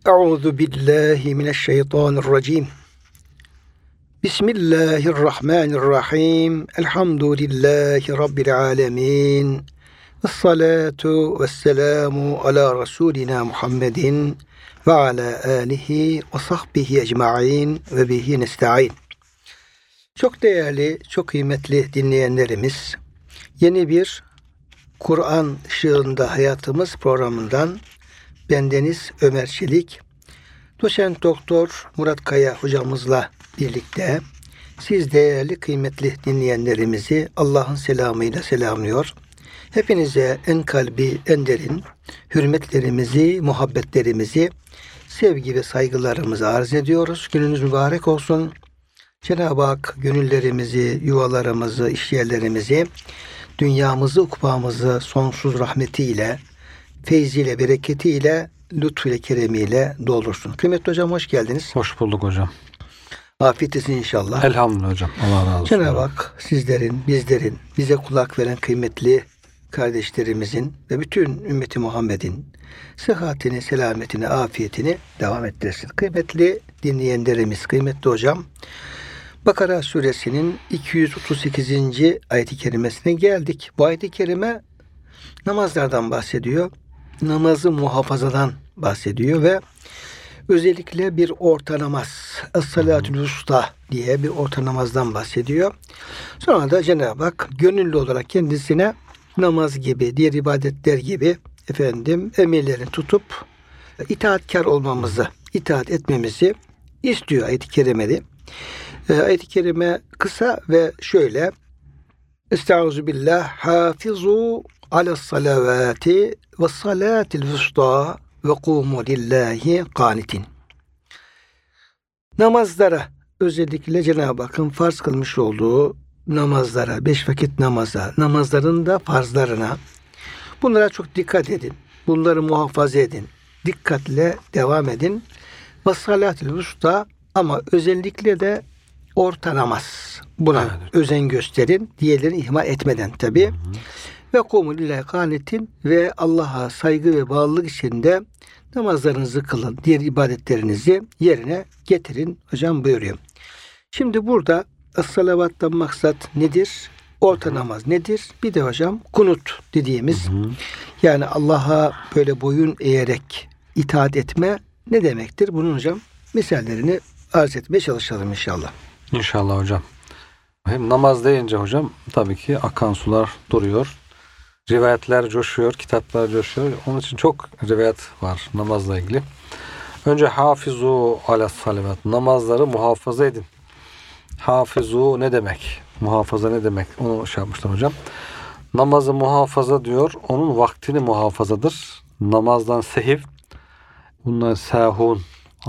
Euzu billahi mineşşeytanirracim. Bismillahirrahmanirrahim. Elhamdülillahi Rabbil alemin. Vessalatu vesselamu ala Resulina Muhammedin ve ala alihi ve sahbihi ecma'in ve bihi nesta'in. Çok değerli, çok kıymetli dinleyenlerimiz, yeni bir Kur'an ışığında hayatımız programından bendeniz Ömer Çelik, Doçent Doktor Murat Kaya hocamızla birlikte siz değerli kıymetli dinleyenlerimizi Allah'ın selamıyla selamlıyor. Hepinize en kalbi, en derin hürmetlerimizi, muhabbetlerimizi, sevgi ve saygılarımızı arz ediyoruz. Gününüz mübarek olsun. Cenab-ı Hak gönüllerimizi, yuvalarımızı, işyerlerimizi, dünyamızı, ukbamızı sonsuz rahmetiyle, feyziyle, bereketiyle, lütfuyla, keremiyle doldursun. Kıymetli hocam, hoş geldiniz. Hoş bulduk hocam. Afiyet inşallah. Elhamdülillah hocam. Allah razı olsun. Cenab-ı Hak sizlerin, bizlerin, bize kulak veren kıymetli kardeşlerimizin ve bütün ümmeti Muhammed'in sıhhatini, selametini, afiyetini devam ettirsin. Kıymetli dinleyenlerimiz, kıymetli hocam, Bakara suresinin 238. ayet-i kerimesine geldik. Bu ayet-i kerime namazlardan bahsediyor. Namazı muhafazadan bahsediyor ve özellikle bir orta namaz, es-salatül usta diye bir orta namazdan bahsediyor. Sonra da Cenab-ı Hak gönüllü olarak kendisine namaz gibi, diğer ibadetler gibi emirlerini tutup itaatkar olmamızı, itaat etmemizi istiyor ayet-i kerimede. Ayet-i kerime kısa ve şöyle: Estağfirullah, hafizu alas salavati ve salatil vusta ve kumu lillahi qanitin. Namazlara, özellikle Cenab-ı Hakk'ın farz kılmış olduğu namazlara, 5 vakit namaza, namazların da farzlarına, bunlara çok dikkat edin. Bunları muhafaza edin. Dikkatle devam edin. Ve salatil vusta, ama özellikle de orta namaz. Buna özen gösterin. Diğerlerini ihmal etmeden tabi. Ve kumu lillahi qanitin, ve Allah'a saygı ve bağlılık içinde namazlarınızı kılın. Diğer ibadetlerinizi yerine getirin. Hocam buyuruyor. Şimdi burada es-salavattan maksat nedir? Orta namaz nedir? Bir de hocam kunut dediğimiz, yani Allah'a böyle boyun eğerek itaat etme ne demektir? Bunun hocam misallerini arz etmeye çalışalım inşallah. İnşallah hocam. Hem namaz deyince hocam tabii ki akan sular duruyor. Rivayetler coşuyor, kitaplar coşuyor. Onun için çok rivayet var namazla ilgili. Önce hafizu alas salavat. Namazları muhafaza edin. Hafizu ne demek? Muhafaza ne demek? Onu şey yapmışlar hocam. Namazı muhafaza diyor. Onun vaktini muhafazadır. Namazdan sehiv. Bunlar sahun.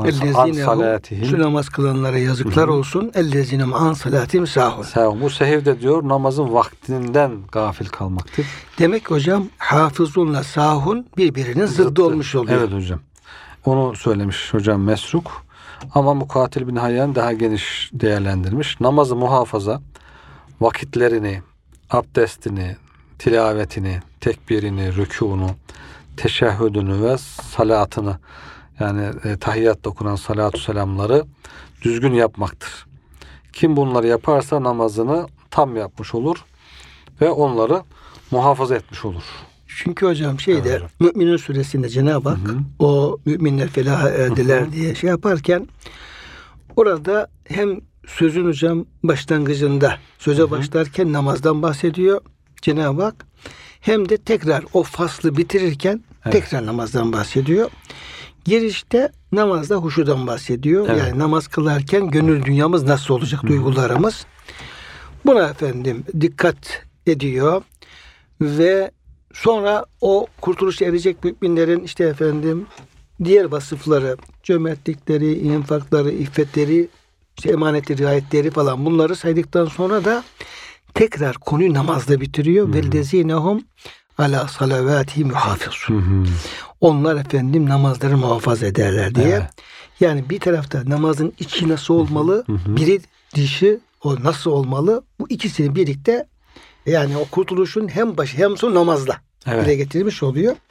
Şu namaz kılanlara yazıklar olsun. Ellezinum an salatim sahun. Sahun. Bu sehiv de diyor namazın vaktinden gafil kalmaktır. Demek hocam hafızunla sahun birbirinin zıddı olmuş oluyor. Evet hocam. Onu söylemiş hocam Mesruk. Ama Mukatil bin Hayyan daha geniş değerlendirmiş. Namazı muhafaza, vakitlerini, abdestini, tilavetini, tekbirini, rükûnu, teşehhüdünü ve salatını, yani tahiyyatta okunan salatu selamları düzgün yapmaktır. Kim bunları yaparsa namazını tam yapmış olur ve onları muhafaza etmiş olur. Çünkü hocam Mü'minun suresinde Cenab-ı Hak o müminler felah erdiler diye şey yaparken, orada hem sözün hocam başlangıcında söze başlarken namazdan bahsediyor Cenab-ı Hak, hem de tekrar o faslı bitirirken tekrar namazdan bahsediyor. Girişte namazda huşudan bahsediyor. Evet. Yani namaz kılarken gönül dünyamız nasıl olacak, duygularımız. Buna dikkat ediyor ve sonra o kurtuluşa erecek müminlerin diğer vasıfları, cömertlikleri, infakları, iffetleri, emanetleri, riayetleri falan, bunları saydıktan sonra da tekrar konuyu namazda bitiriyor. Veldezinehum ala salavatihim yuhafizun. Onlar namazları muhafaza ederler diye. Evet. Yani bir tarafta namazın içi nasıl olmalı, biri dışı o nasıl olmalı? Bu ikisini birlikte, yani o kurtuluşun hem başı hem sonu namazla dile getirilmiş oluyor.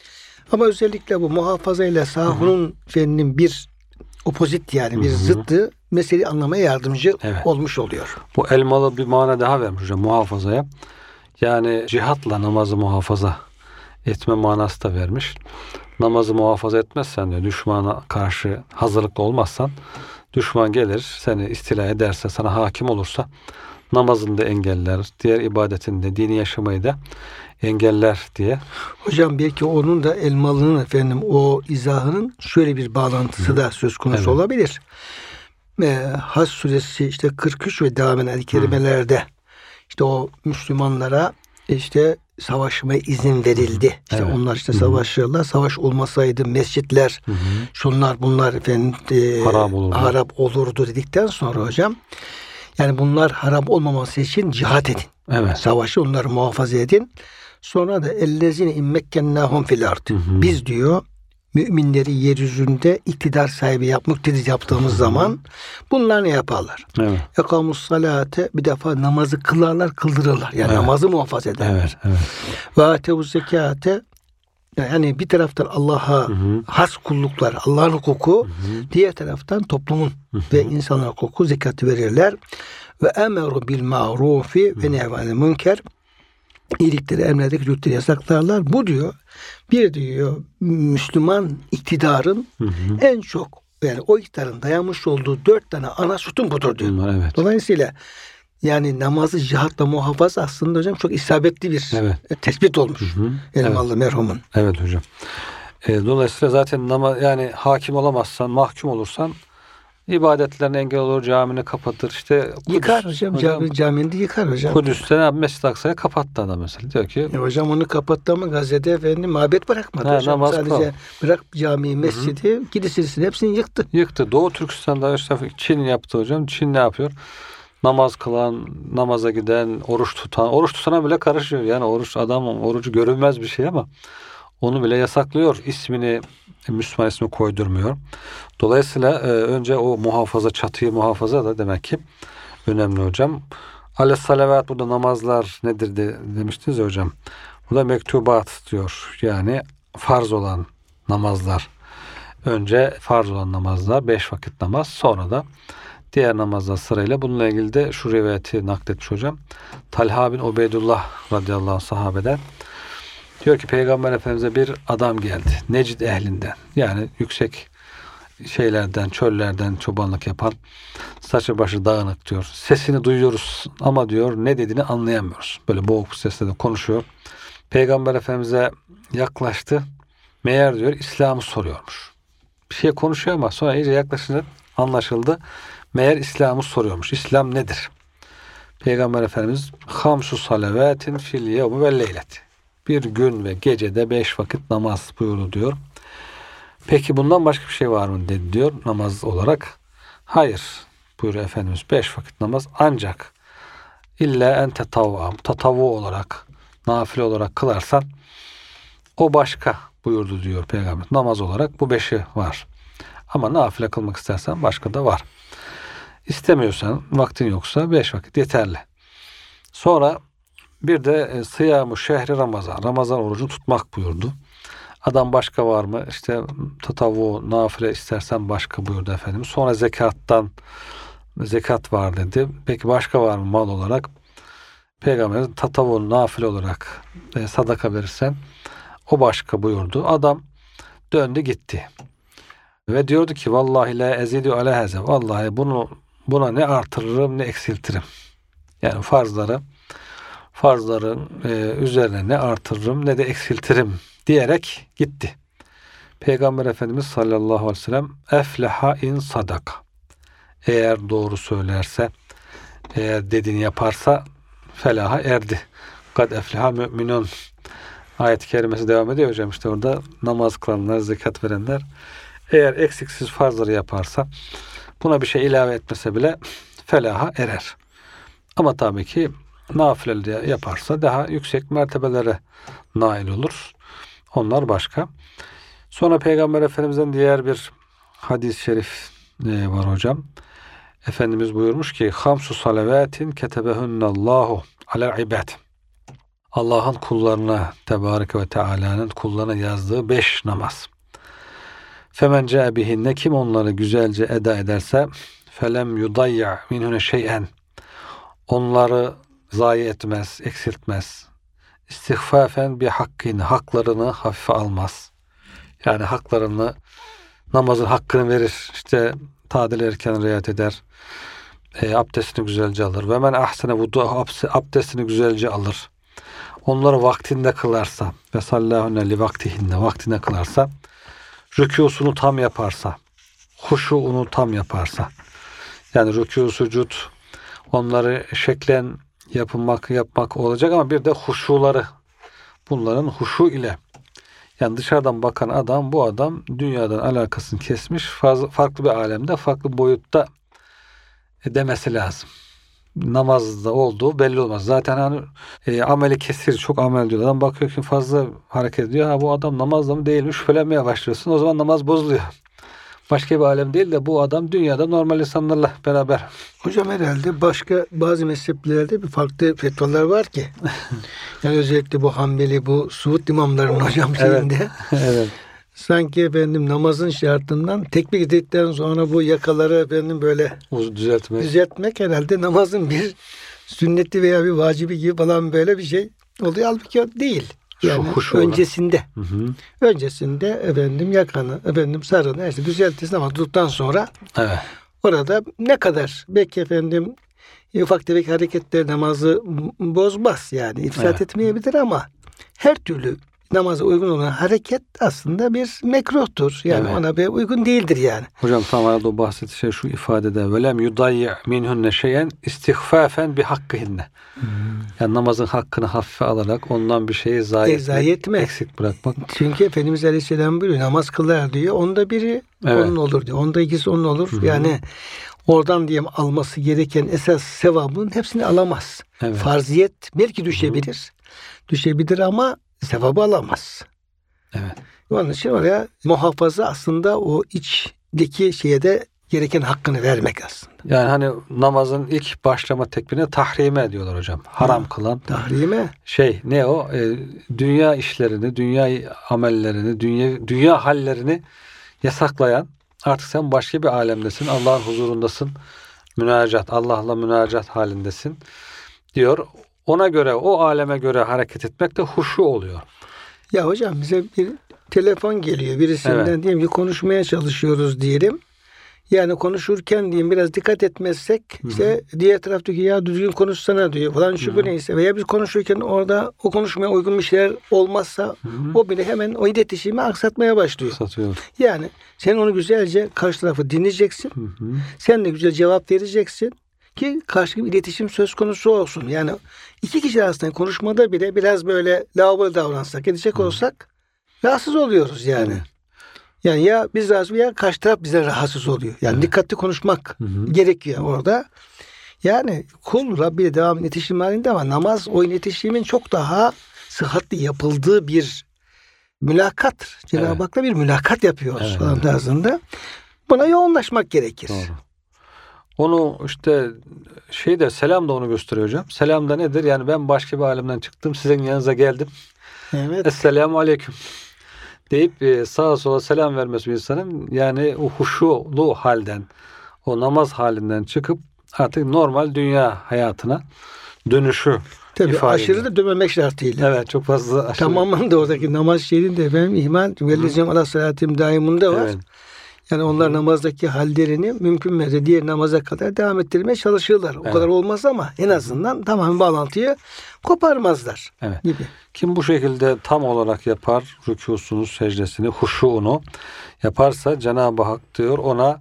Ama özellikle bu muhafaza ile sahunun feninin bir opozit, yani bir zıttı meseleyi anlamaya yardımcı olmuş oluyor. Bu elmalı bir mana daha vermiş hocam muhafazaya. Yani cihatla namazı muhafaza etme manası da vermiş. Namazı muhafaza etmezsen diyor, düşmana karşı hazırlıklı olmazsan düşman gelir seni istila ederse, sana hakim olursa namazını da engeller, diğer ibadetini de, dini yaşamayı da engeller diye. Hocam belki onun da elmalının o izahının şöyle bir bağlantısı da söz konusu olabilir. Hac suresi işte 43 ve devam eden kelimelerde işte o Müslümanlara işte savaşmaya izin verildi. İşte onlar işte savaşırlar. Savaş olmasaydı mescitler, şunlar bunlar harap olurdu dedikten sonra hocam, yani bunlar harap olmaması için cihat edin. Savaşı, onları muhafaza edin. Sonra da ellezine immekkennahum fil ard. Biz diyor müminleri yeryüzünde iktidar sahibi muktedir yaptığımız zaman bunlar ne yaparlar? Ekamus salate, bir defa namazı kıldırırlar. Yani namazı muhafaza ederler. Ve atevuz zekate, yani bir taraftan Allah'a has kulluklar, Allah'ın hukuku, diğer taraftan toplumun ve insanlar hukuku, zekatı verirler. Ve emeru bil ma'rufi ve nehy'anil münker, iyilikleri emrederek kötülükleri yasaklarlar. Bu diyor diyor Müslüman iktidarın en çok, yani o iktidarın dayanmış olduğu 4 tane ana sütun budur diyor. Dolayısıyla yani namazı cihatla muhafaza aslında hocam çok isabetli bir tespit olmuş. Elmalı merhumun. Evet hocam. Dolayısıyla zaten yani hakim olamazsan, mahkum olursan ibadetlerine engel olur, camini kapatır. İşte yıkar hocam camini yıkar hocam. Kudüs'te Mescid-i Aksa'ya kapattı adam mesela. Diyor ki hocam onu kapattı ama Gazze'de mabet bırakmadı hocam. Sadece bırak camiyi, mescidi, kilisesini hepsini yıktı. Doğu Türkistan'da işte Çin yaptı hocam. Çin ne yapıyor? Namaz kılan, namaza giden, oruç tutana bile karışıyor. Yani orucu görülmez bir şey ama onu bile yasaklıyor. Müslüman ismi koydurmuyor. Dolayısıyla önce o çatıyı muhafaza da demek ki önemli hocam. Aleyhissalavat, burada namazlar nedir demiştiniz ya hocam. Bu da mektubat diyor. Yani farz olan namazlar. Önce farz olan namazlar, 5 vakit namaz, sonra da diğer namazlar sırayla. Bununla ilgili de şu rivayeti nakletmiş hocam. Talha bin Ubeydullah radıyallahu anh sahabeden. Diyor ki Peygamber Efendimiz'e bir adam geldi. Necid ehlinden. Yani yüksek şeylerden, çöllerden çobanlık yapan, saçı başı dağınık diyor. Sesini duyuyoruz ama diyor ne dediğini anlayamıyoruz. Böyle boğuk sesle de konuşuyor. Peygamber Efendimiz'e yaklaştı. Meğer diyor İslam'ı soruyormuş. Bir şey konuşuyor ama sonra iyice yaklaşınca anlaşıldı. Meğer İslam'ı soruyormuş. İslam nedir? Peygamber Efendimiz hamsu salavetin fil yevmi ve leyleti. Bir gün ve gecede 5 vakit namaz buyurdu diyor. Peki bundan başka bir şey var mı dedi diyor namaz olarak. Hayır buyuruyor Efendimiz, 5 vakit namaz ancak illa en tatavu olarak, nafile olarak kılarsan o başka buyurdu diyor Peygamber. Namaz olarak bu 5'i var. Ama nafile kılmak istersen başka da var. İstemiyorsan, vaktin yoksa 5 vakit yeterli. Sonra bir de sıyamu şehri Ramazan. Ramazan orucunu tutmak buyurdu. Adam başka var mı? İşte tatavu, nafile istersen başka buyurdu Efendimiz. Sonra zekat var dedi. Peki başka var mı mal olarak? Peygamberimiz tatavu, nafile olarak sadaka verirsen o başka buyurdu. Adam döndü gitti. Ve diyordu ki vallahi la ezidu ala haza. Vallahi buna ne artırırım ne eksiltirim. Yani farzların üzerine ne artırırım ne de eksiltirim diyerek gitti. Peygamber Efendimiz sallallahu aleyhi ve sellem efleha in sadaka. Eğer doğru söylerse, eğer dediğini yaparsa felaha erdi. Kad efleha müminun. Ayet-i kerimesi devam ediyor hocam. İşte orada namaz kılanlar, zekat verenler eğer eksiksiz farzları yaparsa, buna bir şey ilave etmese bile felaha erer. Ama tabii ki nafileleri yaparsa daha yüksek mertebelere nail olur. Onlar başka. Sonra Peygamber Efendimiz'den diğer bir hadis-i şerif var hocam. Efendimiz buyurmuş ki hamsu salavatin ketebehunnallahu ala ibad. Allah'ın kullarına, Tebareke ve Teala'nın kullarına yazdığı 5 namaz. Femen ca'e bihinne, kim onları güzelce eda ederse, felem yudayya minhune şey'en, onları zayi etmez, eksiltmez. İstihfafen bi hakkin, haklarını hafife almaz. Yani haklarını, namazın hakkını verir. İşte tadil erken riayet eder. Abdestini güzelce alır. Ve men ahsene vudu, abdestini güzelce alır. Onları vaktinde kılarsa ve sallahunne li vaktihinne, vaktinde kılarsa, rükûsunu tam yaparsa, huşuğunu tam yaparsa, yani rükû, sucud, onları şeklen yapmak olacak ama bir de huşuları, bunların huşu ile, yani dışarıdan bakan adam, bu adam dünyadan alakasını kesmiş, farklı bir alemde, farklı boyutta demesi lazım. Namazda olduğu belli olmaz. Zaten hani ameli kesir, çok amel diyor. Adam bakıyor ki fazla hareket ediyor. Ha, bu adam namazda mı değil mi? Şüphelenmeye başlıyorsun. O zaman namaz bozuluyor. Başka bir alem değil de bu adam dünyada normal insanlarla beraber. Hocam herhalde başka bazı mezheplerde bir farklı fetvalar var ki. Yani özellikle bu Hanbeli, bu Suud imamların hocam şeyinde. Evet. Sanki efendim namazın şartından tekbir edildikten sonra bu yakaları efendim böyle düzeltmek herhalde namazın bir sünneti veya bir vacibi gibi falan böyle bir şey oluyor. Halbuki o değil. Yani öncesinde. Öncesinde efendim yakanı, efendim sarını her şey düzeltirsin ama tuttuktan sonra orada ne kadar belki efendim ufak tefek hareketler namazı bozmaz yani ifsad etmeyebilir ama her türlü namaza uygun olan hareket aslında bir mekruhtur. Yani ona bir uygun değildir yani. Hocam tam arada o bahsettiği şey şu ifadede velem yudayyi minhunne şeyen istihfafen bi hakkihinne. Yani namazın hakkını hafife alarak ondan bir şeyi zayi etmek, eksik bırakmak. Çünkü Efendimiz Aleyhisselam buyuruyor, namaz kılar diyor. Onda biri onun olur diyor. Onda ikisi onun olur. Yani oradan diyeyim alması gereken esas sevabın hepsini alamaz. Farziyet belki düşebilir. Düşebilir ama sevabı alamaz. Onun için oraya muhafaza aslında o içdeki şeye de gereken hakkını vermek aslında. Yani hani namazın ilk başlama tekbirine tahrime diyorlar hocam. Haram kılan. Tahrime. Ne o? Dünya işlerini, dünya amellerini, dünya hallerini yasaklayan, artık sen başka bir alemdesin. Allah'ın huzurundasın. Allah'la münacat halindesin diyor. Ona göre, o aleme göre hareket etmek de huşu oluyor. Ya hocam bize bir telefon geliyor birisinden, diyelim ki konuşmaya çalışıyoruz diyelim. Yani konuşurken diyeyim biraz dikkat etmezsek işte diğer taraftaki ya düzgün konuşsana diyor falan şu bu neyse veya biz konuşurken orada o konuşmaya uygun bir şeyler olmazsa o bile hemen o iletişimi aksatmaya başlıyor. Yani sen onu güzelce karşı tarafı dinleyeceksin. Sen de güzel cevap vereceksin ki karşı bir iletişim söz konusu olsun. Yani iki kişi arasında konuşmada bile biraz böyle lavaboya davransak, edecek olsak rahatsız oluyoruz yani. Yani ya biz rahatsız ya karşı taraf bize rahatsız oluyor. Yani dikkatli konuşmak gerekiyor orada. Yani kul Rabbiyle devam iletişim halinde ama namaz o iletişimin çok daha sıhhatli yapıldığı bir mülakattır. Cenab-ı Hak'la bir mülakat yapıyoruz falan tarzında. Buna yoğunlaşmak gerekir. Doğru. Onu işte selam da onu gösteriyor hocam. Selam da nedir? Yani ben başka bir alemden çıktım. Sizin yanınıza geldim. Esselamu aleyküm deyip sağa sola selam vermesi bir insanın, yani o huşulu halden, o namaz halinden çıkıp artık normal dünya hayatına dönüşü. Tabii aşırı da dönmemek şartıyla. Evet, çok fazla aşırı. Tamamen de oradaki namaz şehrinde efendim ihmal. Velizem ala salatim daimunda var. Yani onlar namazdaki hallerini mümkün mertebe diğer namaza kadar devam ettirmeye çalışırlar. O kadar olmaz ama en azından tamamen bağlantıyı koparmazlar. Gibi. Kim bu şekilde tam olarak yapar, rükûsunu, secdesini, huşuğunu yaparsa Cenab-ı Hak diyor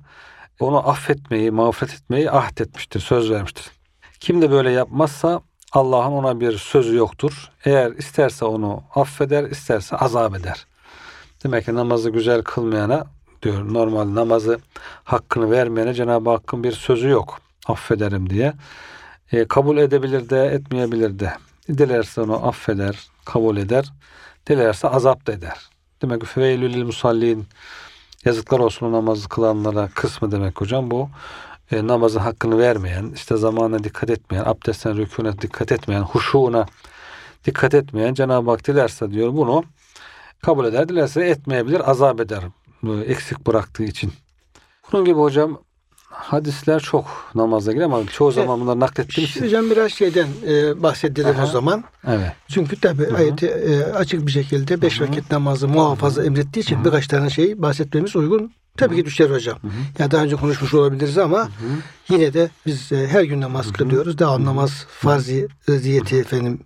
onu affetmeyi, mağfiret etmeyi ahdetmiştir, söz vermiştir. Kim de böyle yapmazsa Allah'ın ona bir sözü yoktur. Eğer isterse onu affeder, isterse azap eder. Demek ki namazı güzel kılmayana diyor, normal namazı hakkını vermeyene Cenab-ı Hakk'ın bir sözü yok. Affederim diye. Kabul edebilir de, etmeyebilir de. Dilerse onu affeder, kabul eder. Dilerse azap da eder. Demek ki feveylül lil musallin, yazıklar olsun o namazı kılanlara kısmı demek hocam bu. Namazın hakkını vermeyen, işte zamanına dikkat etmeyen, abdestine, rükûne dikkat etmeyen, huşuğuna dikkat etmeyen Cenab-ı Hak dilerse diyor bunu kabul eder. Dilerse etmeyebilir, azap eder. Eksik bıraktığı için. Bunun gibi hocam hadisler çok namazla ilgili ama çoğu zaman bunları naklettiğimiz için. Hocam biraz şeyden bahsedelim o zaman. Evet. Çünkü tabi ayeti açık bir şekilde 5 vakit namazı muhafaza emrettiği için birkaç tane şey bahsetmemiz uygun. Tabii ki düşer hocam. Ya daha önce konuşmuş olabiliriz ama yine de biz her gün namaz kılıyoruz. Devam namaz farziyeti efendim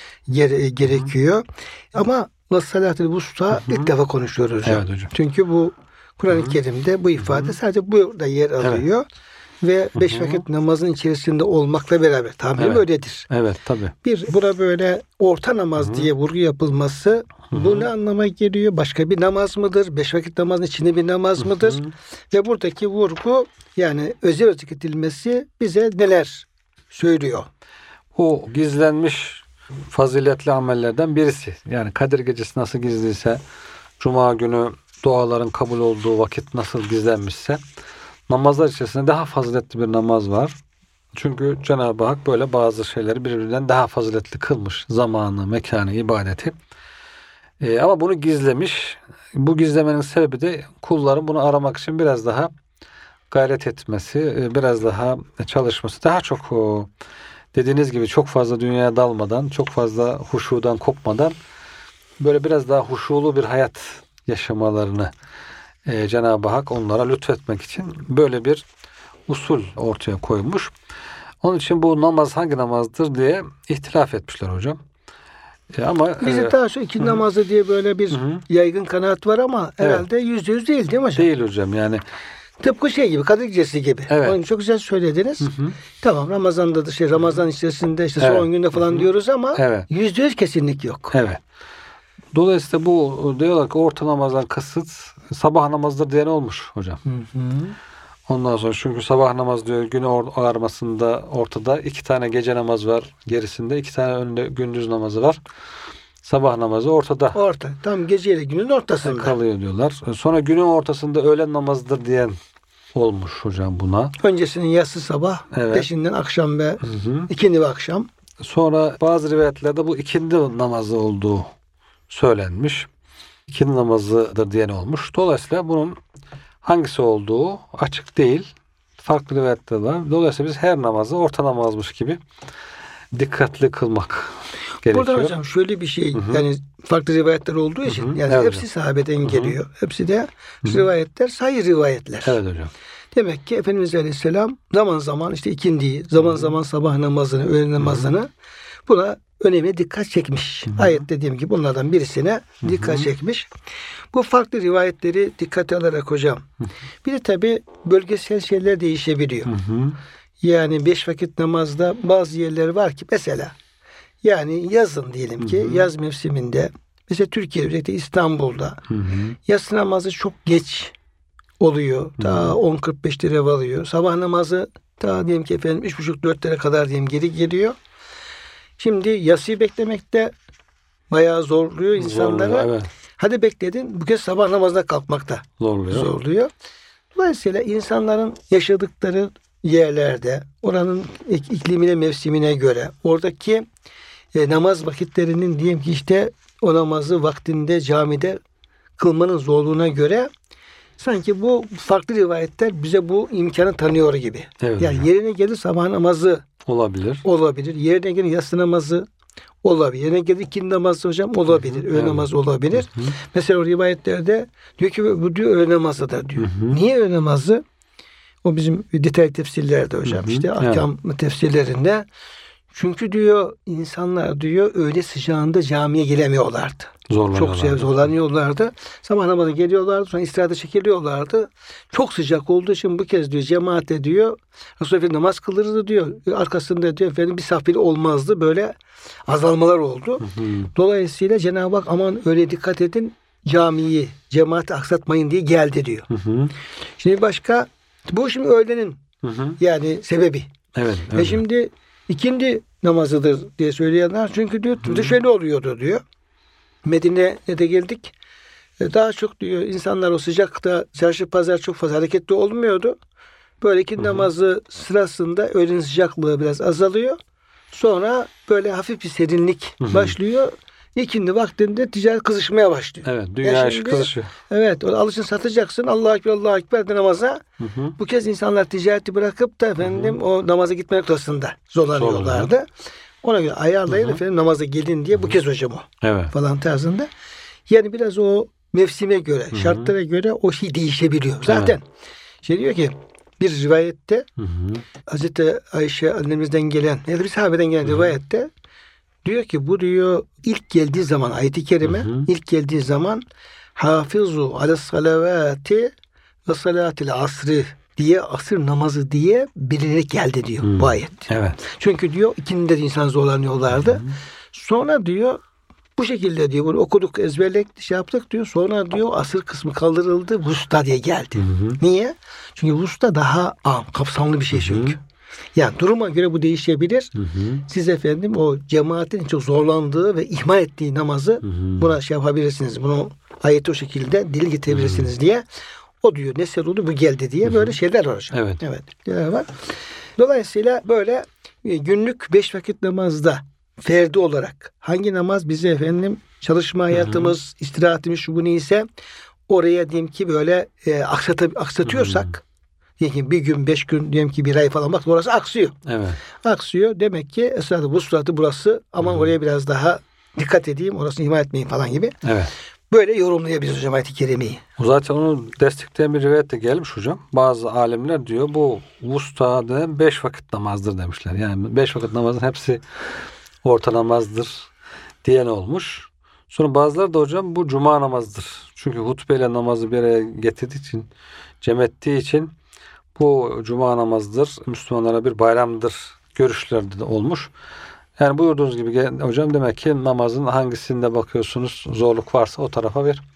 gerekiyor. Ama Salat-ı Vusta ilk defa konuşuyoruz hocam. Evet hocam. Çünkü bu Kur'an-ı Kerim'de bu ifade sadece burada yer alıyor. Ve 5 vakit namazın içerisinde olmakla beraber tabi öyledir. Evet tabii. Bir buna böyle orta namaz diye vurgu yapılması bu ne anlama geliyor? Başka bir namaz mıdır? 5 vakit namazın içinde bir namaz mıdır? Ve buradaki vurgu yani özel zikredilmesi bize neler söylüyor? O gizlenmiş faziletli amellerden birisi. Yani Kadir Gecesi nasıl gizliyse, Cuma günü duaların kabul olduğu vakit nasıl gizlenmişse, namazlar içerisinde daha faziletli bir namaz var. Çünkü Cenab-ı Hak böyle bazı şeyleri birbirinden daha faziletli kılmış. Zamanı, mekanı, ibadeti. Ama bunu gizlemiş. Bu gizlemenin sebebi de kulların bunu aramak için biraz daha gayret etmesi, biraz daha çalışması. Daha çok dediğiniz gibi çok fazla dünyaya dalmadan, çok fazla huşudan kopmadan böyle biraz daha huşulu bir hayat yaşamalarını Cenab-ı Hak onlara lütfetmek için böyle bir usul ortaya koymuş. Onun için bu namaz hangi namazdır diye ihtilaf etmişler hocam. Ama bize daha şu iki namazı diye böyle bir yaygın kanaat var ama herhalde %100 değil mi hocam? Değil hocam yani. Tıpkı şey gibi, Kadir Gecesi gibi. Evet. Onu çok güzel söylediniz. Tamam Ramazan'da da Ramazan içerisinde son günde falan diyoruz ama %100 kesinlik yok. Evet. Dolayısıyla bu diyorlar ki orta namazdan kasıt sabah namazıdır diyen olmuş hocam. Ondan sonra çünkü sabah namaz diyor günü ağarmasında ortada 2 tane gece namaz var gerisinde 2 tane önünde gündüz namazı var. Sabah namazı ortada. Orta. Tam geceyle günün ortasında. Kalıyor diyorlar. Sonra günün ortasında öğlen namazıdır diyen olmuş hocam buna. Öncesinin yatsı sabah, peşinden akşam ve ikindi ve akşam. Sonra bazı rivayetlerde bu ikindi namazı olduğu söylenmiş. İkindi namazıdır diyen olmuş. Dolayısıyla bunun hangisi olduğu açık değil. Farklı rivayetler var. Dolayısıyla biz her namazı orta namazmış gibi dikkatli kılmak gerekiyor. Burada hocam şöyle bir şey yani farklı rivayetler olduğu için yani hepsi sahabeden geliyor. Hepsi de rivayetler sahih rivayetler. Evet hocam. Demek ki Efendimiz Aleyhisselam zaman zaman işte ikindiyi, zaman zaman sabah namazını, öğle namazını buna önemli dikkat çekmiş. Ayet dediğim gibi bunlardan birisine dikkat çekmiş. Bu farklı rivayetleri dikkate alarak hocam. Bir de tabi bölgesel şeyler değişebiliyor. Yani 5 vakit namazda bazı yerler var ki mesela yani yazın diyelim ki yaz mevsiminde mesela Türkiye'de özellikle İstanbul'da yatsı namazı çok geç oluyor. Daha 10.45'te rev alıyor. Sabah namazı daha diyelim ki efendim 3.30-4'lere kadar diyelim geri geliyor. Şimdi yatsıyı beklemekte bayağı zorluyor insanlara. Evet. Hadi bekledin. Bu kez sabah namazına kalkmakta zorluyor. Dolayısıyla insanların yaşadıkları yerlerde oranın iklimine, mevsimine göre oradaki namaz vakitlerinin diyelim ki işte o namazı vaktinde camide kılmanın zorluğuna göre sanki bu farklı rivayetler bize bu imkanı tanıyor gibi. Evet, yani yerine gelir sabah namazı olabilir. Yerine gelir yatsı namazı olabilir. Yerine gelir ikindi namazı hocam olabilir. Öğle namazı olabilir. Mesela o rivayetlerde diyor ki bu diyor öğle namazıdır diyor. Niye öğle namazı? O bizim detaylı tefsirlerde hocam işte ahkam tefsirlerinde. Çünkü diyor insanlar diyor öğle sıcağında camiye gelemiyorlardı. Çok zorlanıyorlardı. Sabah namazına geliyorlardı. Sonra istirahate çekiliyorlardı. Çok sıcak olduğu için bu kez diyor cemaate diyor Resulullah Efendimiz namaz kılırdı diyor. Arkasında diyor efendim bir saf bile olmazdı. Böyle azalmalar oldu. Dolayısıyla Cenab-ı Hak aman öyle dikkat edin camiyi, cemaati aksatmayın diye geldi diyor. Şimdi başka bu şimdi öğlenin yani sebebi. Evet. Ve şimdi ikindi namazıdır diye söyleyenler çünkü diyor şöyle oluyordu diyor. Medine'ye de geldik. Daha çok diyor insanlar o sıcakta çarşı pazar çok fazla hareketli olmuyordu. Böyle ikindi namazı sırasında öğlenin sıcaklığı biraz azalıyor. Sonra böyle hafif bir serinlik başlıyor. İkindi vaktinde ticaret kızışmaya başlıyor. Evet, dünya işi şimdi, kızışıyor. Evet, alışın satacaksın. Allahu Ekber, Allahu Ekber de namaza. Bu kez insanlar ticareti bırakıp da efendim o namaza gitme noktasında zorlanıyorlardı. Ona göre ayarlayın efendim namaza gelin diye bu kez hocam o. Evet. Falan tarzında. Yani biraz o mevsime göre, şartlara göre o şey değişebiliyor. Zaten diyor ki bir rivayette Hazreti Ayşe annemizden gelen ya da bir sahabeden gelen rivayette diyor ki bu diyor ilk geldiği zaman ayet-i kerime ilk geldiği zaman hafizu alas salavati ve salatil asri diye asır namazı diye bilinerek geldi diyor bu ayet. Evet. Çünkü diyor ikindi de insan zorlanıyorlardı. Sonra diyor bu şekilde diyor bunu okuduk ezberledik şey yaptık diyor. Sonra diyor asır kısmı kaldırıldı. Vusta diye geldi. Niye? Çünkü vusta daha kapsamlı bir şey çünkü. Yani duruma göre bu değişebilir. Siz efendim o cemaatin çok zorlandığı ve ihmal ettiği namazı buna şey yapabilirsiniz. Bunu ayeti o şekilde dil getirebilirsiniz diye. O diyor neser oldu bu geldi diye böyle şeyler var hocam. Evet. Evet. Şeyler var. Dolayısıyla böyle günlük 5 vakit namazda ferdi olarak hangi namaz bize efendim çalışma hayatımız, istirahatimiz şu bu neyse oraya diyelim ki böyle aksatıyorsak diyelim ki bir gün 5 gün diyelim ki bir ay falan bak orası aksıyor. Evet. Aksıyor. Demek ki esasında bu suratı burası aman oraya biraz daha dikkat edeyim orasını ihmal etmeyin falan gibi. Evet. Böyle yorumlayabiliriz hocam ayet-i kerimeyi. Zaten onu destekleyen bir rivayet de gelmiş hocam. Bazı alimler diyor bu vusta denen 5 vakit namazdır demişler. Yani 5 vakit namazın hepsi orta namazdır diyen olmuş. Sonra bazıları da hocam bu cuma namazıdır. Çünkü hutbeyle namazı bir araya getirdiği için, cem ettiği için bu cuma namazıdır. Müslümanlara bir bayramdır görüşlerde de olmuş. Yani buyurduğunuz gibi hocam demek ki namazın hangisinde bakıyorsunuz zorluk varsa o tarafa bir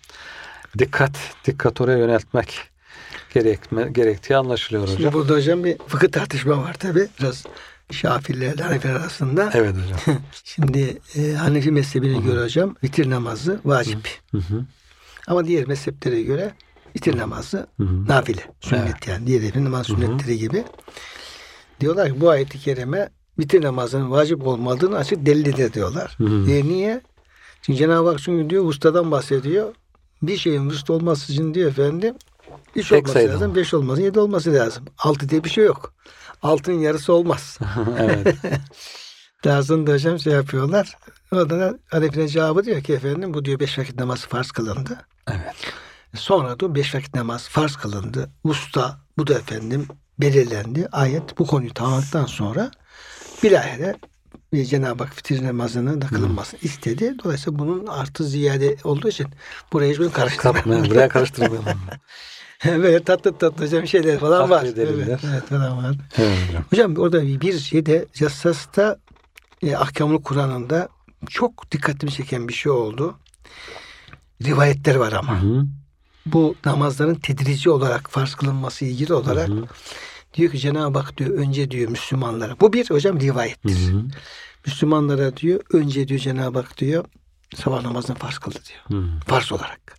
dikkat oraya yöneltmek gerektiği anlaşılıyor hocam. Şimdi burada hocam bir fıkıh tartışma var tabi. Biraz Şafiilerle Hanefiler arasında. Evet hocam. Şimdi Hanefi mezhebine göre hocam vitir namazı vacip. Ama diğer mezheplere göre vitir namazı nafile. Sünnet yani. Diğer namaz sünnetleri gibi. Diyorlar ki bu ayet-i kerime vitir namazının vacip olmadığını açık delildir diyorlar. Niye? Çünkü Cenab-ı Hak çünkü diyor ustadan bahsediyor. Bir şeyin usta olması için diyor efendim 3 olması lazım, 5 olması, 7 olması lazım. 6 diye bir şey yok. 6'nın yarısı olmaz. Evet. Tarzında hocam şey yapıyorlar. Orada da Hanefi'nin cevabı diyor ki efendim bu diyor 5 vakit namaz farz kılındı. Evet. Sonra da 5 vakit namaz farz kılındı. Usta bu da efendim belirlendi. Ayet bu konuyu tamamladıktan sonra bilahare Cenab-ı Hak vitir namazının da kılınmasını istedi. Dolayısıyla bunun artı ziyade olduğu için buraya hiç karıştırmayalım. Buraya karıştırmayalım. Böyle tatlı hocam şeyler falan var. Evet, falan var. Evet hocam. Hocam orada bir şeyde Jassas'ta Ahkamul Kur'an'ında çok dikkatimi çeken bir şey oldu. Rivayetler var ama. Bu namazların tedrici olarak farz kılınması ilgili olarak diyor ki Cenab-ı Hak diyor önce diyor Müslümanlara. Bu bir hocam rivayettir. Müslümanlara diyor önce diyor Cenab-ı Hak diyor sabah namazını farz kıldı diyor. Farz olarak.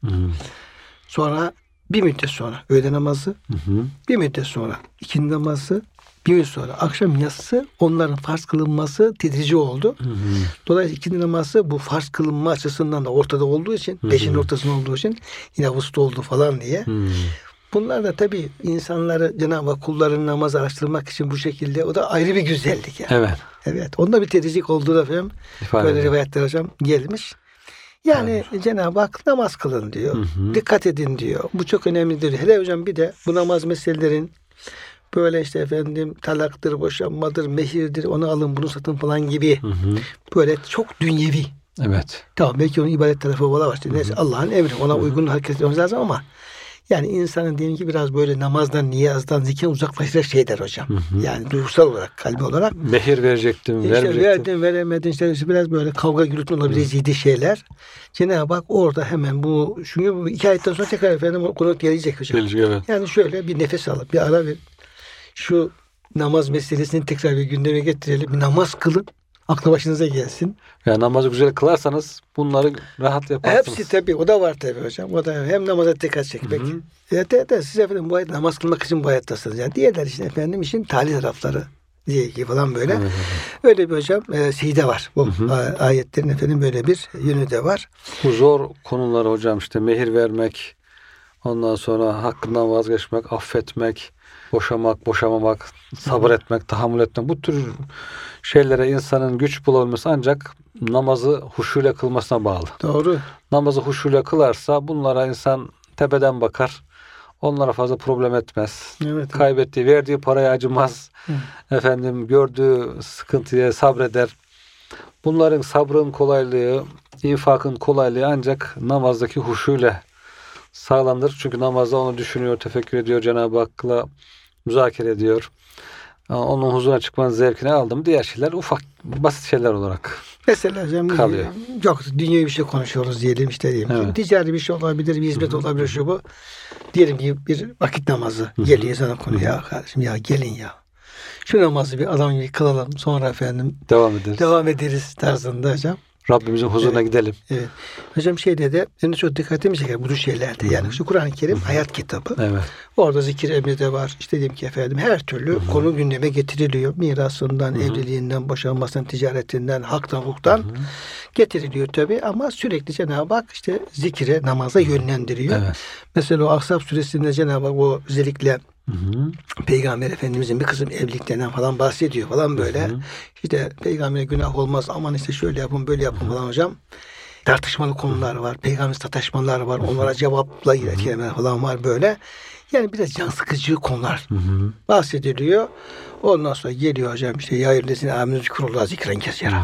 Sonra bir müddet sonra öğle namazı, bir müddet sonra ikindi namazı, bir gün sonra akşam yatsı onların farz kılınması tedrici oldu. Dolayısıyla ikindi namazı bu farz kılınma açısından da ortada olduğu için, beşin ortasında olduğu için yine vusta oldu falan diye. Bunlar da tabii insanları Cenab-ı Hak kulların namaz araştırmak için bu şekilde o da ayrı bir güzellik yani. Evet. Evet. Onda bir tedricik olduğu da efendim böyle rivayetler hocam gelmiş. Yani Cenab-ı Hak namaz kılın diyor. Dikkat edin diyor. Bu çok önemlidir. Hele hocam bir de bu namaz meselelerin böyle işte efendim talaktır, boşanmadır, mehirdir, onu alın bunu satın falan gibi böyle çok dünyevi. Evet. Tamam belki onun ibadet tarafı var. Neyse Allah'ın emri. Ona uygun hareket etmemiz lazım ama yani insanın diyelim ki biraz böyle namazdan, niyazdan, zikirden uzaklaşacak şeyler hocam. Yani duygusal olarak, kalbi olarak. Mehir verecektim, vermeyecektim. Verdin, veremedin. İşte biraz böyle kavga gürültü olabileceği şeyler. Cenab-ı Hak orada hemen bu, çünkü bu 2 ayetten sonra tekrar efendim o konu gelecek hocam. Gelecek, evet. Yani şöyle bir nefes alıp, bir ara ver. Şu namaz meselesini tekrar bir gündeme getirelim. Bir namaz kılın. Aklı başınıza gelsin. Yani namazı güzel kılarsanız bunları rahat yaparsınız. Hepsi tabii. O da var tabii hocam. O da hem namaza dikkat çekmek. Siz efendim bu ayet namaz kılmak için bu hayattasınız. Yani diğerler için efendim işin tali tarafları. diye ki falan böyle. Evet. Öyle bir hocam şeyde var. Bu ayetlerin efendim böyle bir yönü de var. Bu zor konular hocam, işte mehir vermek, ondan sonra hakkından vazgeçmek, affetmek, boşamak, boşamamak, sabır etmek, tahammül etmek. Bu tür şeylere insanın güç bulabilmesi ancak namazı huşuyla kılmasına bağlı. Doğru. Namazı huşuyla kılarsa bunlara insan tepeden bakar. Onlara fazla problem etmez. Evet. Kaybettiği, verdiği paraya acımaz. Efendim, gördüğü sıkıntıya sabreder. Bunların, sabrın kolaylığı, infakın kolaylığı ancak namazdaki huşuyla sağlanır. Çünkü namazda onu düşünüyor, tefekkür ediyor, Cenab-ı Hak'la müzakere ediyor. Onun huzuruna çıkmanın zevkini aldım. Diğer şeyler ufak, basit şeyler olarak Mesela hocam kalıyor. Çok dünyevi bir şey konuşuyoruz diyelim, işte diyelim ki. Evet. Ticari bir şey olabilir, bir hizmet olabilir, şu bu. Diyelim ki bir vakit namazı geliyor sana konu, ya kardeşim ya gelin ya. Şu namazı bir adam gibi kılalım, sonra efendim devam ederiz tarzında hocam. Rabbimizin huzuruna gidelim. Evet. Hocam şeyde de benim çok dikkatimi çeker bu tür şeylerde. Yani şu Kur'an-ı Kerim hayat kitabı. Evet. Orada zikir emri de var. İşte diyelim ki efendim her türlü konu gündeme getiriliyor. Mirasından, evliliğinden, boşanmasından, ticaretinden, haktan, hukuktan getiriliyor tabi, ama sürekli Cenab-ı Hak işte zikire, namaza yönlendiriyor. Evet. Mesela o Ahzab suresinde Cenab-ı Hak o özellikle Peygamber Efendimizin bir kızın evliliklerinden falan bahsediyor falan böyle. İşte peygambere günah olmaz, aman işte şöyle yapın böyle yapın falan hocam. Tartışmalı konular var. Peygamber sataşmalar var. Onlara cevapla kelimeler falan var böyle. Yani biraz can sıkıcı konular bahsediliyor. Ondan sonra geliyor hocam işte ya eyyühellezine âmenû zikrullâhe zikren kesîrâ.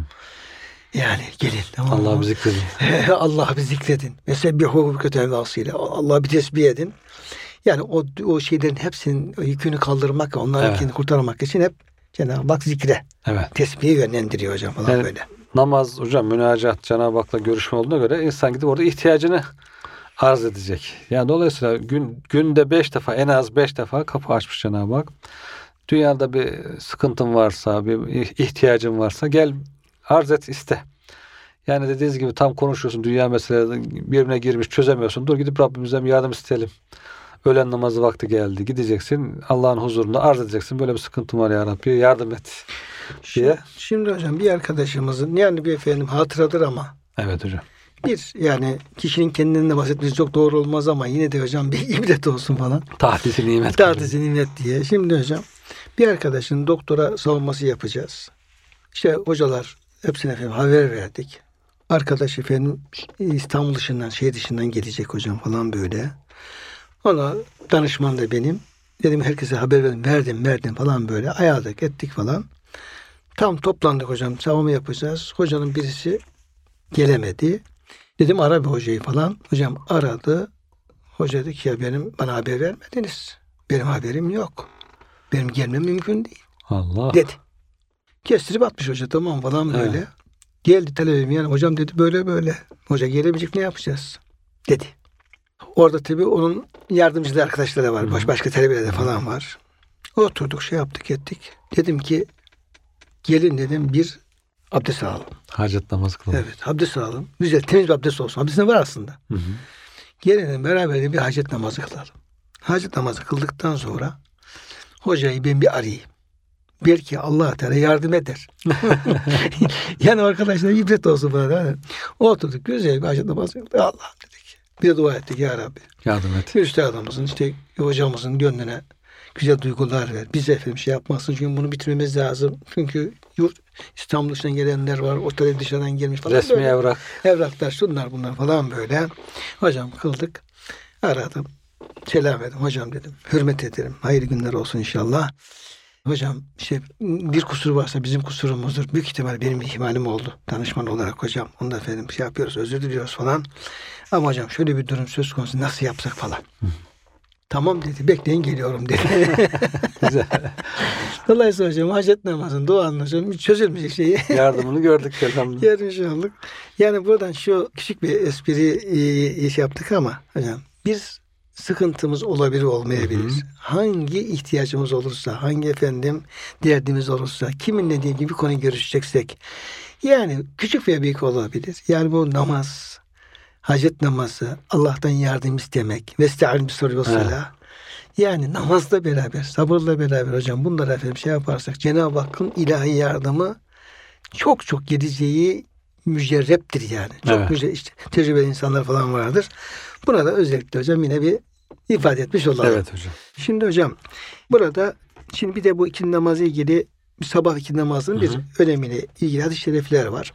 Yani gelin, tamam mı? Allah'ı zikredin. Allah'ı bir zikredin. Vesebbihuhu buketen ve asîlâ. Allah'ı bir tesbih edin. Yani o şeylerin hepsinin yükünü kaldırmak, onları kendini kurtarmak için hep Cenab-ı Hak zikre, tesbihe yönlendiriyor hocam falan yani, böyle. Namaz hocam, münacat, Cenab-ı Hak'la görüşme olduğuna göre insan gidip orada ihtiyacını arz edecek. Yani dolayısıyla günde 5 defa, en az 5 defa kapı açmış Cenab-ı Hak. Dünyada bir sıkıntın varsa, bir ihtiyacın varsa gel arz et, iste. Yani dediğiniz gibi tam konuşuyorsun, dünya meseleleri birbirine girmiş, çözemiyorsun. Dur gidip Rabbimizden yardım isteyelim. Öğlen namazı vakti geldi. Gideceksin, Allah'ın huzurunda arz edeceksin. Böyle bir sıkıntım var ya Rabbi, yardım et diye. Şimdi hocam bir arkadaşımızın, yani bir efendim hatıradır ama. Evet hocam. Bir yani kişinin kendinden bahsetmesi çok doğru olmaz ama yine de hocam bir ibret olsun falan. Tahdisi nimet. Tahdisi nimet diye. Şimdi hocam bir arkadaşın doktora savunması yapacağız. İşte hocalar hepsine efendim haber verdik. Arkadaş efendim İstanbul dışından, şehir dışından gelecek hocam falan böyle. Ona danışman da benim. Dedim herkese haber verdim falan böyle. Ayarladık ettik falan. Tam toplandık hocam. Savunma yapacağız. Hocanın birisi gelemedi. Dedim ara bir hocayı falan. Hocam aradı. Hoca dedi ki ya bana haber vermediniz. Benim haberim yok. Benim gelmem mümkün değil. Allah. Dedi. Kestirip atmış hoca, tamam falan böyle. Evet. Geldi talebim, yani hocam dedi böyle. Hoca gelemeyecek, ne yapacağız dedi. Orada tabii onun yardımcıları, arkadaşları var. Başka talebeler de falan var. Oturduk, şey yaptık ettik. Dedim ki gelin dedim bir abdest alalım. Hacet namazı kılalım. Evet, abdest alalım. Güzel temiz bir abdest olsun. Abdestin var aslında. Gelin beraber de bir hacet namazı kılalım. Hacet namazı kıldıktan sonra hocayı ben bir arayayım. Belki Allah Teala yardım eder. Yani arkadaşlar ibret olsun bana. Oturduk, güzel bir hacet namazı kıldık. Allah dedik. Bir de dua ettik, ya Rabbi. Yardım et. Üstadımızın, işte hocamızın gönlüne güzel duygular ver. Biz efendim şey yapmasın, çünkü bunu bitirmemiz lazım. Çünkü İstanbul dışından gelenler var. Otel dışarıdan gelmiş falan. Resmi böyle. evrak. Evraklar, şunlar bunlar falan böyle. Hocam kıldık. Aradım. Selam verdim. Hocam dedim, hürmet ederim. Hayırlı günler olsun inşallah. Hocam işte bir kusur varsa bizim kusurumuzdur. Büyük ihtimal benim bir ihmalim oldu. Danışman olarak hocam. Onu da efendim şey yapıyoruz, özür diliyoruz falan. Ama hocam şöyle bir durum söz konusu, nasıl yapsak falan. Tamam dedi, bekleyin geliyorum dedi. Güzel. Dolayısıyla hocam hacet namazın, duanın hocam çözülmeyecek şeyi. Yardımını gördük elhamdülillah. Yarın olduk. Yani buradan şu küçük bir espri iş yaptık ama hocam bir sıkıntımız olabilir, olmayabilir. Hangi ihtiyacımız olursa, hangi efendim derdimiz olursa, kiminle diye bir konu görüşeceksek, yani küçük veya büyük olabilir. Yani bu namaz, hacet namazı, Allah'tan yardım istemek, vesta'in bis sabri ve salah. Yani namazla beraber, sabırla beraber hocam bunları efendim şey yaparsak Cenab-ı Hakk'ın ilahi yardımı çok çok geleceği mücerreptir yani. Çok işte tecrübeli insanlar falan vardır. Buna da özellikle hocam yine bir ifade etmiş olalım. Evet hocam. Şimdi hocam burada şimdi bir de bu ikindi namazı ilgili sabah ikindi namazının bir önemine ilgili hadis-i şerifler var.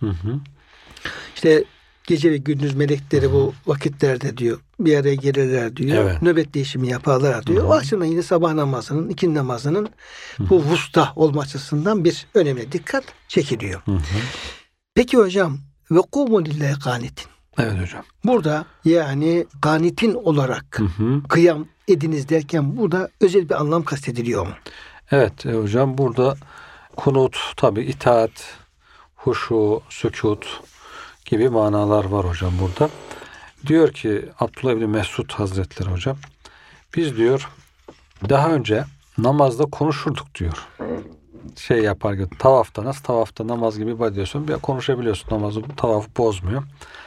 İşte gece ve gündüz melekleri bu vakitlerde diyor bir araya gelirler diyor. Evet. Nöbet değişimi yaparlar diyor. O açıdan yine sabah namazının, ikindi namazının bu vusta olma açısından bir önemli dikkat çekiliyor. Peki hocam ve kumu lillahi kanitin. Evet hocam. Burada yani kanitin olarak kıyam ediniz derken burada özel bir anlam kastediliyor mu? Evet hocam burada kunut tabi itaat, huşu, sükut gibi manalar var hocam burada. Diyor ki Abdullah İbni Mesud Hazretleri hocam biz diyor daha önce namazda konuşurduk diyor. Şey yapar gibi tavafta nasıl tavafta namaz gibi ediyorsun bir konuşabiliyorsun namazı tavafı bozmuyor.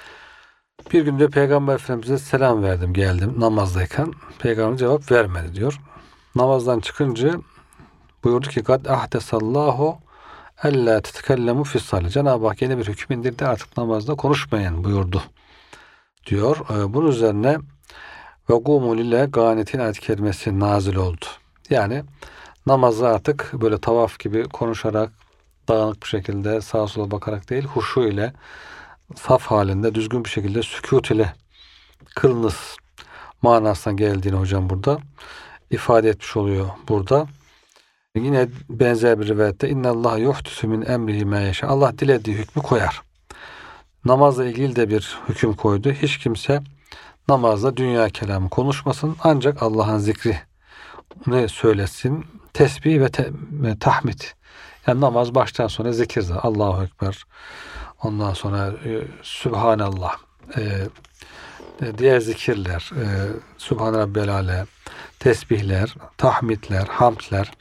Bir günde Peygamber Efendimiz'e selam verdim geldim namazdayken Peygamber cevap vermedi diyor. Namazdan çıkınca buyurdu ki kad ahdesallahu ella tetekellemu fissale. Cenab-ı Hak yeni bir hüküm indirdi artık namazda konuşmayın buyurdu diyor. Bunun üzerine ve gumu lillahi ganitin ayet-i kerimesi nazil oldu. Yani namazı artık böyle tavaf gibi konuşarak dağınık bir şekilde sağa sola bakarak değil huşu ile saf halinde düzgün bir şekilde sükût ile kılınız manasına geldiğini hocam burada ifade etmiş oluyor burada. Yine benzer bir rivayette innallah yuhdisü min emrihi ma yeşâ. Allah dilediği hükmü koyar. Namazla ilgili de bir hüküm koydu. Hiç kimse namazda dünya kelamı konuşmasın. Ancak Allah'ın zikri ne söylesin? Tesbih ve tahmid. Yani namaz baştan sona zikirdir. Allahu Ekber. Ondan sonra Sübhanallah. Diğer zikirler. Sübhane Rabbiyel Alâ. Tesbihler, tahmidler, hamdler.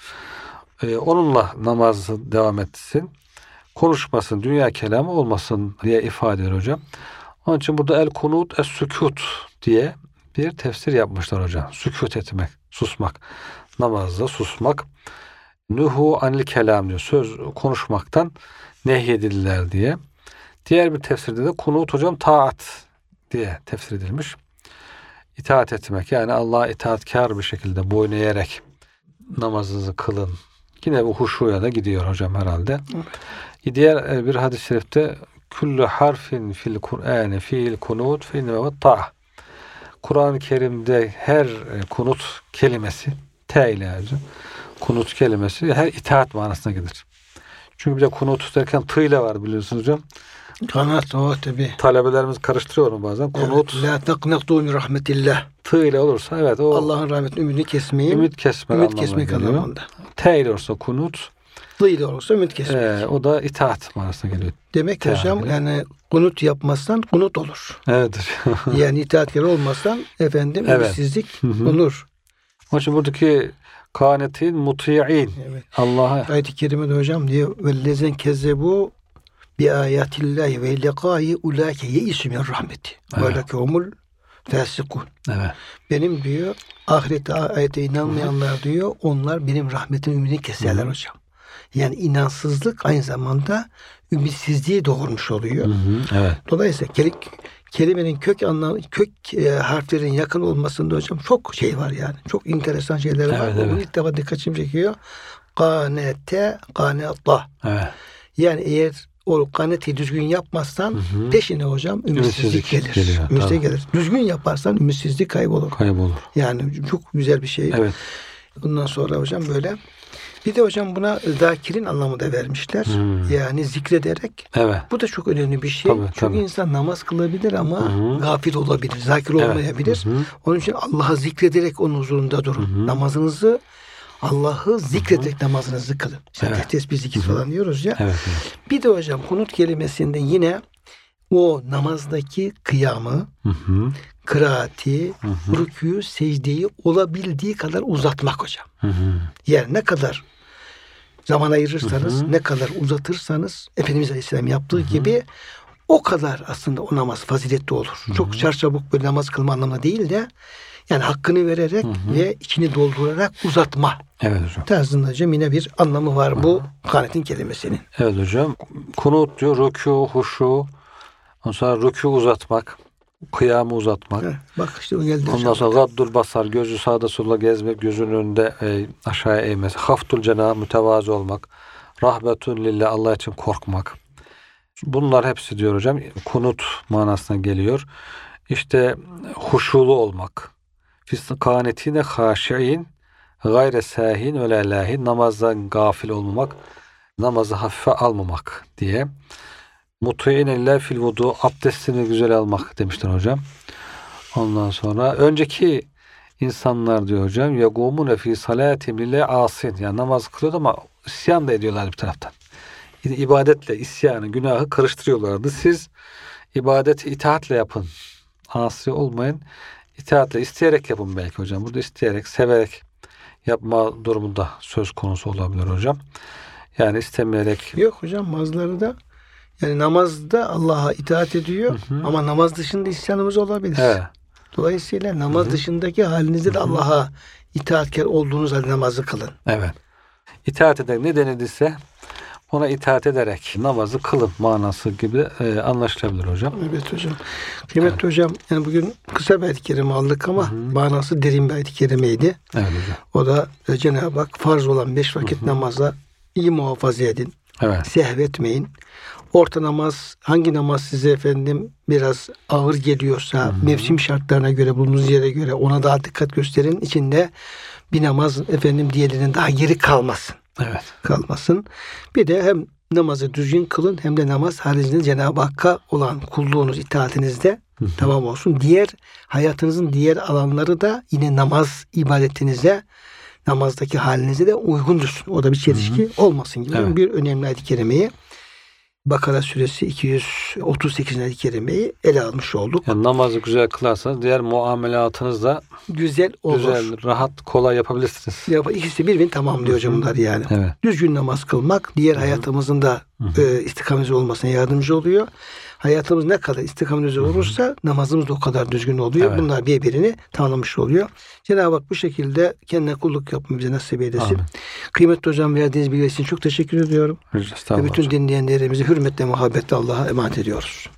Onunla namazı devam etsin. Konuşmasın, dünya kelamı olmasın diye ifade ediyor hocam. Onun için burada el kunut es sükut diye bir tefsir yapmışlar hocam. Sükut etmek, susmak. Namazda susmak. Nuhu anil kelam diyor. Söz konuşmaktan nehyedildiler diye. Diğer bir tefsirde de kunut hocam taat diye tefsir edilmiş. İtaat etmek yani Allah'a itaatkar bir şekilde boyun eğerek namazınızı kılın. Yine bu huşuya da gidiyor hocam herhalde. Diğer bir hadis-i şerifte kullu harfin fil Kur'an fiil kunut fe inne ta'a. Kur'an-ı Kerim'de her kunut kelimesi te ile kunut kelimesi her itaat manasına gelir. Çünkü bir de kunut derken tı ile var biliyorsunuz hocam. Kanat o tabi. Talebelerimiz karıştırıyor onu bazen. Kunut. La taqnatu min rahmetillah. Tı ile olursa evet o Allah'ın rahmetinin ümidini kesmeyin. Ümit kesmek anlamında. T ile olursa kunut. Tı ile olursa ümit kesmek. O da itaat manasına geliyor. Demek ki hocam yani kunut yapmazsan kunut olur. Evet. Yani itaatkar olmazsan efendim ümitsizlik olur. Onun için buradaki kanetin muti'in. Evet. Allah'a. Ayet-i kerimede hocam diyor vellezine kezzebu bi ayatillahi ve liqa'i ulaike ye'isu min rahmeti. Ve lekehumul fasikun. Evet. Benim diyor ahirete ayete inanmayanlar diyor onlar benim rahmetim ümidini keserler hocam. Yani inansızlık aynı zamanda ümitsizliği doğurmuş oluyor. Evet. Dolayısıyla kelimenin kök anlamı kök harflerin yakın olmasında hocam çok şey var yani. Çok enteresan şeyler var. Evet. Bunu ilk defa dikkatimi çekiyor. Kanete, kaneta. Evet. Yani eğer o kaneti düzgün yapmazsan peşine hocam ümitsizlik gelir. Ümitsizlik gelir. Düzgün yaparsan ümitsizlik kaybolur. Yani çok güzel bir şey. Evet. Bundan sonra hocam böyle. Bir de hocam buna zakirin anlamı da vermişler. Yani zikrederek. Evet. Bu da çok önemli bir şey. Çünkü insan namaz kılabilir ama gafil olabilir. Zakir olmayabilir. Onun için Allah'ı zikrederek onun huzurunda durun. Namazınızı Allah'ı zikrederek namazınızı kılın. İşte tesbih zikir falan diyoruz ya. Evet. Bir de hocam kunut kelimesinde yine o namazdaki kıyamı, kıraati, rükû, secdeyi olabildiği kadar uzatmak hocam. Yani ne kadar zaman ayırırsanız, ne kadar uzatırsanız Efendimiz Aleyhisselam yaptığı gibi o kadar aslında o namaz faziletli olur. Çok çarçabuk böyle namaz kılma anlamında değil de Yani hakkını vererek ve içini doldurarak uzatma. Evet hocam. Tarzında hocam yine bir anlamı var bu kanetin kelimesinin. Evet hocam. Kunut diyor rükû, huşu. Ondan sonra rükû uzatmak. Kıyamı uzatmak. Bak işte o geldi. Ondan sonra gaddul basar. Gözü sağda solda gezmek. Gözünün önünde aşağıya eğmesi. Haftul cenah. Mütevazı olmak. Rahbetun lillah. Allah için korkmak. Bunlar hepsi diyor hocam kunut manasına geliyor. İşte huşulu olmak. Fis kanetine haşiin gayre sahin ve la lahin, namazdan gafil olmamak, namazı hafife almamak diye. Muti'inelle fil vudu, abdestini güzel almak demişler hocam. Ondan sonra önceki insanlar diyor hocam yegumune fi salatim lillahi asin, yani namaz kılıyordu ama isyan da ediyorlar bir taraftan. Yine ibadetle isyanı, günahı karıştırıyorlardı. Siz ibadeti itaatle yapın. Asi olmayın. İtaatle, isteyerek yapın belki hocam. Burada isteyerek, severek yapma durumunda söz konusu olabilir hocam. Yani istemeyerek. Yok hocam, bazıları da yani namazda Allah'a itaat ediyor ama namaz dışında isyanımız olabilir. Evet. Dolayısıyla namaz dışındaki halinizde de Allah'a itaatkar olduğunuz halde namazı kılın. Evet. İtaat eden ne denildiyse ona itaat ederek namazı kılın manası gibi anlaşılabilir hocam. Evet hocam. Kıymetli hocam, yani bugün kısa bir ayet-i kerime aldık ama manası derin bir ayet-i kerimeydi. Evet hocam. O da Cenab-ı Hak farz olan 5 vakit namaza iyi muhafaza edin. Evet. Sehvetmeyin. Orta namaz, hangi namaz size efendim biraz ağır geliyorsa mevsim şartlarına göre, bulunduğunuz yere göre ona daha dikkat gösterin. İçinde bir namaz efendim diğerinin daha geri kalmasın. Evet. Kalmasın. Bir de hem namazı düzgün kılın hem de namaz haricinde Cenab-ı Hakk'a olan kulluğunuz, itaatinizde tamam olsun. Diğer hayatınızın diğer alanları da yine namaz ibadetinize, namazdaki halinize de uygun dursun. O da bir çelişki olmasın gibi. Evet. Bir önemli ayet-i kerimeyi, Bakara suresi 238. ayet-i kerimeyi ele almış olduk. Yani namazı güzel kılarsanız diğer muamelatınız da Güzel olur. güzel, rahat, kolay yapabilirsiniz. İkisi birbirini tamamlıyor hocam bunlar yani. Evet. Düzgün namaz kılmak diğer hayatımızın da istikameti olmasına yardımcı oluyor. Hayatımız ne kadar istikameti olursa namazımız da o kadar düzgün oluyor. Evet. Bunlar birbirini tamamlamış oluyor. Cenab-ı Hak bu şekilde kendine kulluk yapmayı bize nasip eylesin. Amin. Kıymetli hocam, verdiğiniz bilgi için çok teşekkür ediyorum. Ve Estağfurullah bütün hocam. dinleyenlerimizi hürmetle, muhabbetle Allah'a emanet ediyoruz.